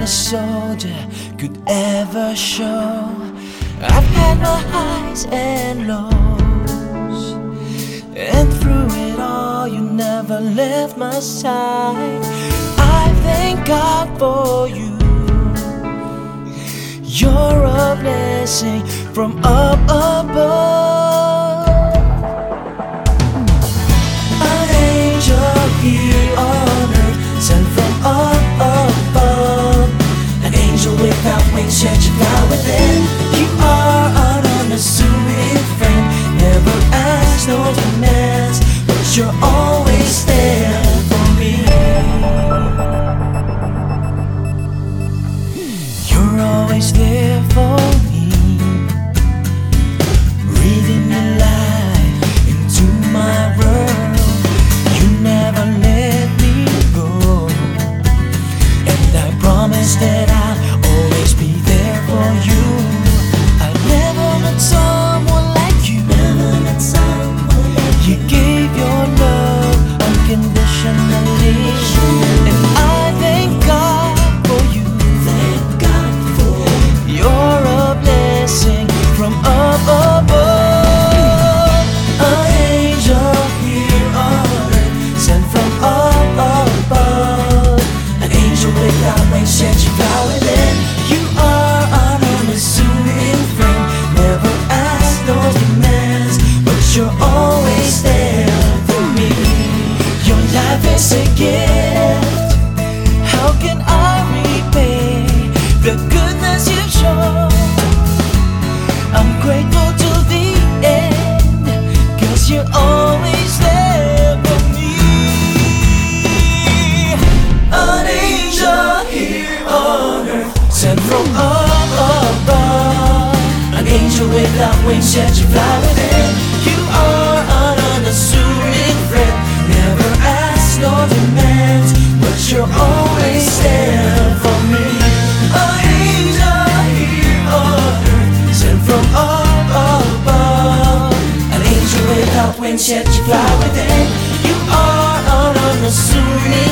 a soldier could ever show. I've had my highs and lows, and through it all you never left my side. I thank God for you. You're a blessing from up above. An angel here on earth, sent from up above. An angel without wings, yet you fly within. You are an unassuming friend, never ask no demands, but you're always there for me. You're always there for me, breathing your life into my world. You never let me go, and I promise that I'll always be there for you. I've never met someone like you. You gave your love unconditionally, and I thank God for you. You're a blessing from up above. An angel here on earth, sent from up above. An angel without wings, yet you fly within. You are an unassuming friend, never ask no demands, but you're always there for me. Your life is a gift. How can I repay the goodness you've shown? I'm grateful to the end, 'cause you're always there for me. An angel here on earth, sent from up above. An angel without wings, yet you fly within. You are an unassuming friend, never ask no demands, but you're always there for me. An angel here on earth, sent from up above. An angel without wings, yet you fly within. You are an unassuming